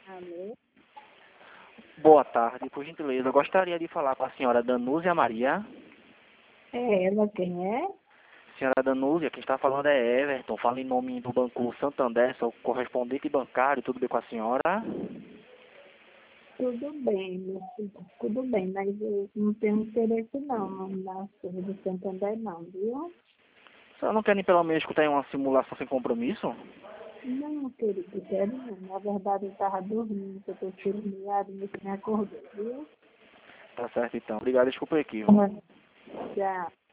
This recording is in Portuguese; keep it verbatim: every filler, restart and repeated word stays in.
Alô? Boa tarde, por gentileza. Eu gostaria de falar com a senhora Danúzia Maria. É ela quem é? Senhora Danúzia, quem está falando é Everton. Falo em nome do Banco Santander, sou correspondente bancário. Tudo bem com a senhora? Tudo bem, meu filho, tudo bem, mas eu não tenho interesse não na Surra do Santander não, viu? A senhora não quer nem pelo menos escutar uma simulação sem compromisso? Não, querido, quero não. Na verdade eu estava dormindo, eu estou tirando e que me acordou, viu? Tá certo então. Obrigado, desculpa o equívoco. Uhum. Já.